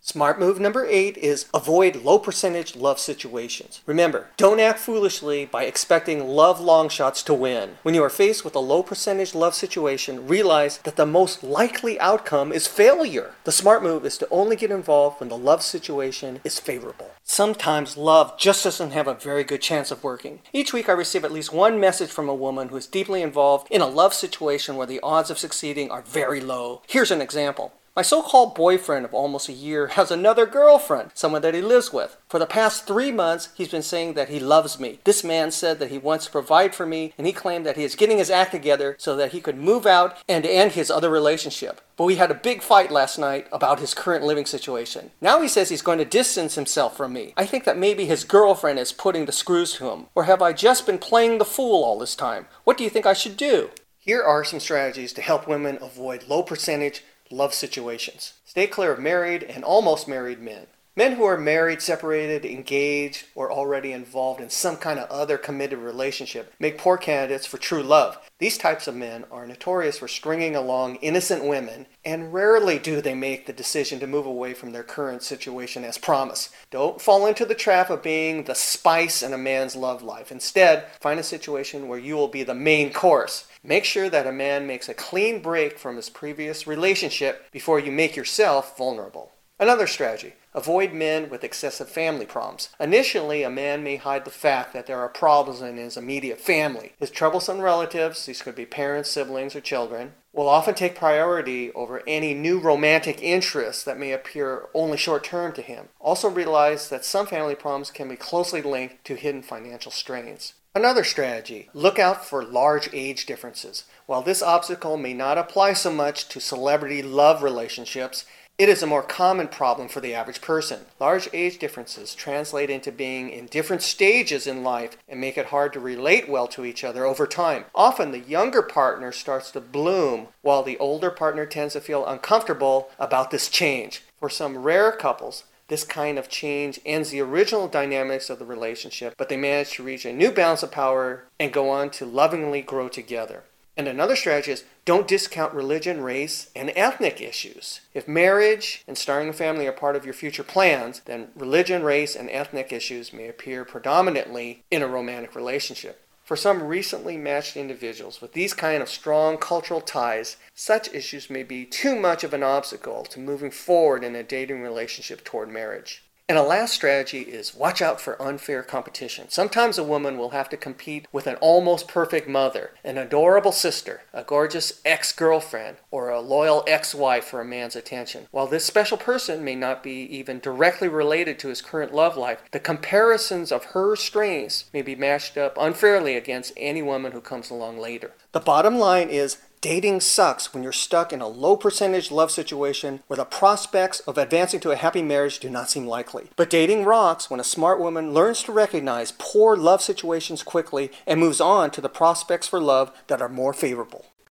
Smart move number 8 is avoid low percentage love situations. Remember, don't act foolishly by expecting love long shots to win. When you are faced with a low percentage love situation, realize that the most likely outcome is failure. The smart move is to only get involved when the love situation is favorable. Sometimes love just doesn't have a very good chance of working. Each week I receive at least one message from a woman who is deeply involved in a love situation where the odds of succeeding are very low. Here's an example. My so-called boyfriend of almost a year has another girlfriend, someone that he lives with. For the past 3 months, he's been saying that he loves me. This man said that he wants to provide for me, and he claimed that he is getting his act together so that he could move out and end his other relationship. But we had a big fight last night about his current living situation. Now he says he's going to distance himself from me. I think that maybe his girlfriend is putting the screws to him. Or have I just been playing the fool all this time? What do you think I should do? Here are some strategies to help women avoid low percentage love situations. Stay clear of married and almost married men. Men who are married, separated, engaged, or already involved in some kind of other committed relationship make poor candidates for true love. These types of men are notorious for stringing along innocent women, and rarely do they make the decision to move away from their current situation as promised. Don't fall into the trap of being the spice in a man's love life. Instead, find a situation where you will be the main course. Make sure that a man makes a clean break from his previous relationship before you make yourself vulnerable. Another strategy. Avoid men with excessive family problems. Initially, a man may hide the fact that there are problems in his immediate family. His troublesome relatives, these could be parents, siblings, or children, will often take priority over any new romantic interests that may appear only short-term to him. Also realize that some family problems can be closely linked to hidden financial strains. Another strategy, look out for large age differences. While this obstacle may not apply so much to celebrity love relationships, it is a more common problem for the average person. Large age differences translate into being in different stages in life and make it hard to relate well to each other over time. Often the younger partner starts to bloom while the older partner tends to feel uncomfortable about this change. For some rare couples, this kind of change ends the original dynamics of the relationship, but they manage to reach a new balance of power and go on to lovingly grow together. And another strategy is don't discount religion, race, and ethnic issues. If marriage and starting a family are part of your future plans, then religion, race, and ethnic issues may appear predominantly in a romantic relationship. For some recently matched individuals with these kind of strong cultural ties, such issues may be too much of an obstacle to moving forward in a dating relationship toward marriage. And a last strategy is watch out for unfair competition. Sometimes a woman will have to compete with an almost perfect mother, an adorable sister, a gorgeous ex-girlfriend, or a loyal ex-wife for a man's attention. While this special person may not be even directly related to his current love life, the comparisons of her strengths may be matched up unfairly against any woman who comes along later. The bottom line is, dating sucks when you're stuck in a low percentage love situation where the prospects of advancing to a happy marriage do not seem likely. But dating rocks when a smart woman learns to recognize poor love situations quickly and moves on to the prospects for love that are more favorable.